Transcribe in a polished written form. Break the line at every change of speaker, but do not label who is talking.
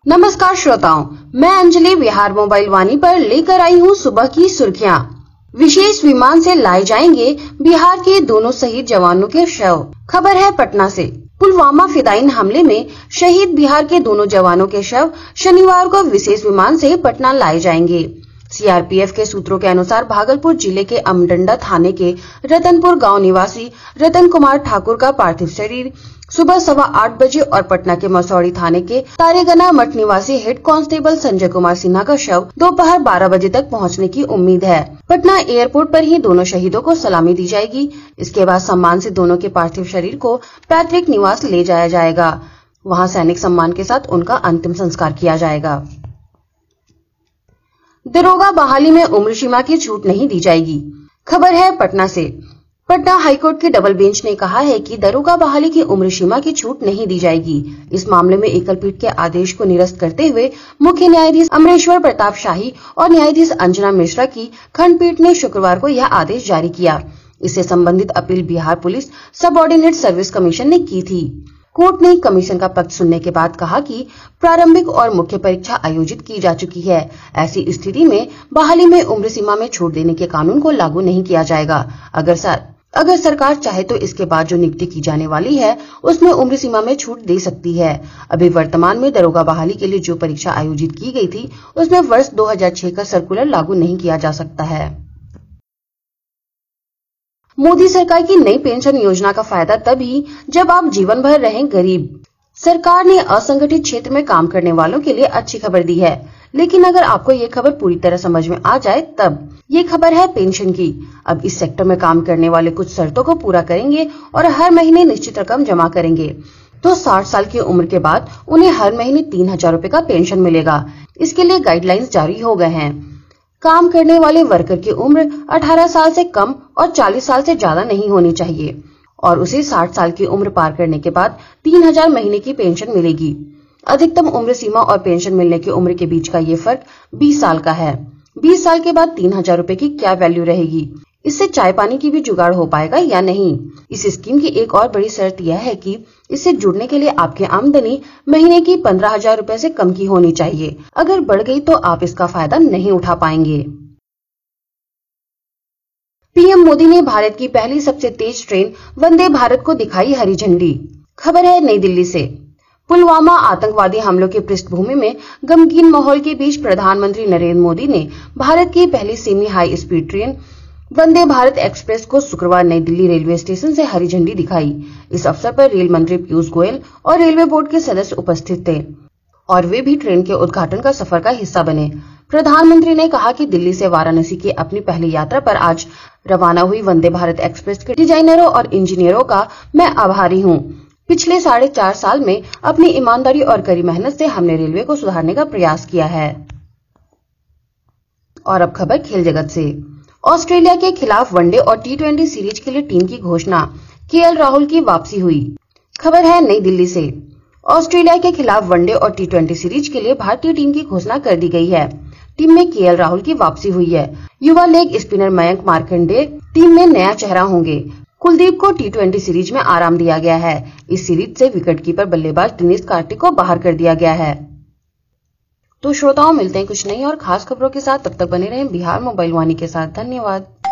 नमस्कार श्रोताओं, मैं अंजलि बिहार मोबाइल वाणी पर लेकर आई हूँ सुबह की सुर्खियाँ। विशेष विमान से लाए जाएंगे बिहार के दोनों शहीद जवानों के शव। खबर है पटना से। पुलवामा फिदायीन हमले में शहीद बिहार के दोनों जवानों के शव शनिवार को विशेष विमान से पटना लाए जाएंगे। सीआरपीएफ के सूत्रों के अनुसार भागलपुर जिले के अमडंडा थाने के रतनपुर गांव निवासी रतन कुमार ठाकुर का पार्थिव शरीर सुबह 8:15 बजे और पटना के मसौड़ी थाने के तारेगना मठ निवासी हेड कांस्टेबल संजय कुमार सिन्हा का शव दोपहर 12 बजे तक पहुंचने की उम्मीद है। पटना एयरपोर्ट पर ही दोनों शहीदों को सलामी दी जाएगी। इसके बाद सम्मान से दोनों के पार्थिव शरीर को पैतृक निवास ले जाया जाएगा। वहां सैनिक सम्मान के साथ उनका अंतिम संस्कार किया जाएगा। दरोगा बहाली में उम्र सीमा की छूट नहीं दी जाएगी। खबर है पटना से। पटना हाईकोर्ट के डबल बेंच ने कहा है कि दरोगा बहाली की उम्र सीमा की छूट नहीं दी जाएगी। इस मामले में एकल पीठ के आदेश को निरस्त करते हुए मुख्य न्यायाधीश अमरेश्वर प्रताप शाही और न्यायाधीश अंजना मिश्रा की खंडपीठ ने शुक्रवार को यह आदेश जारी किया। इससे संबंधित अपील Bihar police subordinate service commission ने की थी। कोर्ट ने कमीशन का पक्ष सुनने के बाद कहा कि प्रारंभिक और मुख्य परीक्षा आयोजित की जा चुकी है। ऐसी स्थिति में बहाली में उम्र सीमा में छूट देने के कानून को लागू नहीं किया जाएगा। अगर सरकार चाहे तो इसके बाद जो नियुक्ति की जाने वाली है उसमें उम्र सीमा में छूट दे सकती है। अभी वर्तमान में दरोगा बहाली के लिए जो परीक्षा आयोजित की गई थी उसमें वर्ष 2006 का सर्कुलर लागू नहीं किया जा सकता है। मोदी सरकार की नई पेंशन योजना का फायदा तभी जब आप जीवन भर रहें गरीब। सरकार ने असंगठित क्षेत्र में काम करने वालों के लिए अच्छी खबर दी है, लेकिन अगर आपको ये खबर पूरी तरह समझ में आ जाए तब। ये खबर है पेंशन की। अब इस सेक्टर में काम करने वाले कुछ शर्तों को पूरा करेंगे और हर महीने निश्चित रकम जमा करेंगे तो 60 साल की उम्र के बाद उन्हें हर महीने 3000 रूपए का पेंशन मिलेगा। इसके लिए गाइडलाइंस जारी हो गए हैं। काम करने वाले वर्कर की उम्र 18 साल से कम और 40 साल से ज्यादा नहीं होनी चाहिए और उसे 60 साल की उम्र पार करने के बाद 3000 महीने की पेंशन मिलेगी। अधिकतम उम्र सीमा और पेंशन मिलने की उम्र के बीच का ये फर्क 20 साल का है। 20 साल के बाद 3000 रूपए की क्या वैल्यू रहेगी? इससे चाय पानी की भी जुगाड़ हो पाएगा या नहीं? इस स्कीम की एक और बड़ी शर्त यह है कि इससे जुड़ने के लिए आपकी आमदनी महीने की 15,000 रूपए से कम की होनी चाहिए। अगर बढ़ गई तो आप इसका फायदा नहीं उठा पाएंगे। पीएम मोदी ने भारत की पहली सबसे तेज ट्रेन वंदे भारत को दिखाई हरी झंडी। खबर है नई दिल्ली से। पुलवामा आतंकवादी हमलों की पृष्ठभूमि में गमगीन माहौल के बीच प्रधानमंत्री नरेंद्र मोदी ने भारत की पहली semi high speed train Vande Bharat express को शुक्रवार नई दिल्ली रेलवे स्टेशन से हरी झंडी दिखाई। इस अवसर पर रेल मंत्री पीयूष गोयल और रेलवे बोर्ड के सदस्य उपस्थित थे और वे भी ट्रेन के उद्घाटन का सफर का हिस्सा बने। प्रधानमंत्री ने कहा कि दिल्ली से वाराणसी की अपनी पहली यात्रा पर आज रवाना हुई वंदे भारत एक्सप्रेस के डिजाइनरों और इंजीनियरों का मैं आभारी हूँ। पिछले 4.5 साल में अपनी ईमानदारी और कड़ी मेहनत से हमने रेलवे को सुधारने का प्रयास किया है। और अब खबर खेल जगत से। ऑस्ट्रेलिया के खिलाफ वनडे और टी20 सीरीज के लिए टीम की घोषणा। केएल राहुल की वापसी हुई। खबर है नई दिल्ली से। ऑस्ट्रेलिया के खिलाफ वनडे और टी20 सीरीज के लिए भारतीय टीम की घोषणा कर दी गई है। टीम में केएल राहुल की वापसी हुई है। युवा leg spinner Mayank Markande team में नया चेहरा होंगे। कुलदीप को टी20 सीरीज में आराम दिया गया है। इस सीरीज से विकेटकीपर बल्लेबाज दिनेश कार्तिक को बाहर कर दिया गया है। तो श्रोताओं, मिलते हैं कुछ नई और खास खबरों के साथ। तब तक बने रहें बिहार मोबाइल वाणी के साथ। धन्यवाद।